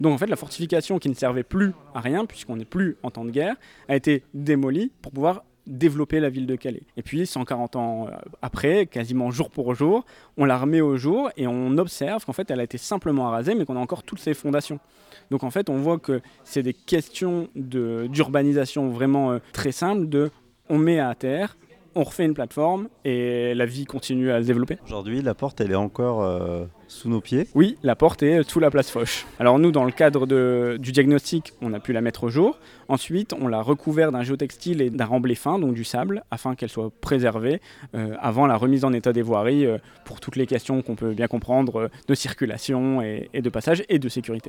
Donc en fait, la fortification qui ne servait plus à rien, puisqu'on n'est plus en temps de guerre, a été démolie pour pouvoir développer la ville de Calais. Et puis 140 ans après, quasiment jour pour jour, on la remet au jour et on observe qu'en fait elle a été simplement arasée mais qu'on a encore toutes ses fondations. Donc en fait on voit que c'est des questions d'urbanisation vraiment très simples on met à terre, on refait une plateforme et la vie continue à se développer. Aujourd'hui, la porte, elle est encore sous nos pieds. Oui, la porte est sous la place Foch. Alors nous, dans le cadre du diagnostic, on a pu la mettre au jour. Ensuite, on l'a recouvert d'un géotextile et d'un remblai fin, donc du sable, afin qu'elle soit préservée avant la remise en état des voiries pour toutes les questions qu'on peut bien comprendre de circulation et de passage et de sécurité.